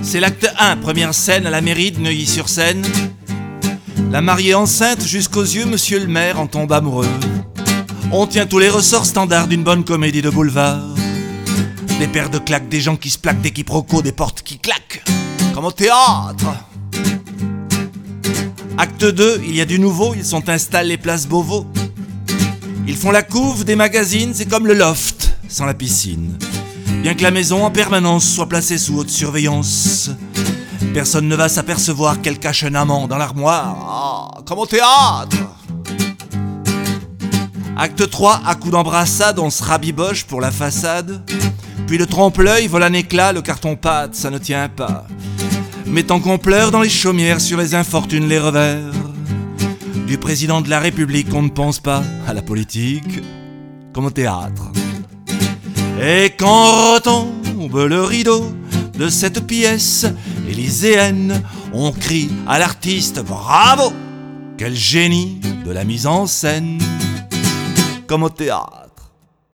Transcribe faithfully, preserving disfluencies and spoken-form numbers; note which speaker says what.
Speaker 1: C'est l'acte un, première scène à la mairie de Neuilly-sur-Seine. La mariée enceinte jusqu'aux yeux, monsieur le maire en tombe amoureux. On tient tous les ressorts standards d'une bonne comédie de boulevard. Des paires de claques, des gens qui se plaquent, des quiproquos, des portes qui claquent, comme au théâtre. Acte deux, il y a du nouveau, ils sont installés place Beauvau. Ils font la couve des magazines, c'est comme le loft, sans la piscine. Bien que la maison en permanence soit placée sous haute surveillance, personne ne va s'apercevoir qu'elle cache un amant dans l'armoire, ah, comme au théâtre. Acte trois, à coups d'embrassade, on se rabiboche pour la façade. Puis le trompe-l'œil vole un éclat, le carton-pâte, ça ne tient pas. Mettant qu'on pleure dans les chaumières, sur les infortunes les revers. Du président de la République, on ne pense pas à la politique, comme au théâtre. Et quand retombe le rideau de cette pièce élyséenne, on crie à l'artiste bravo, quel génie de la mise en scène, comme au théâtre.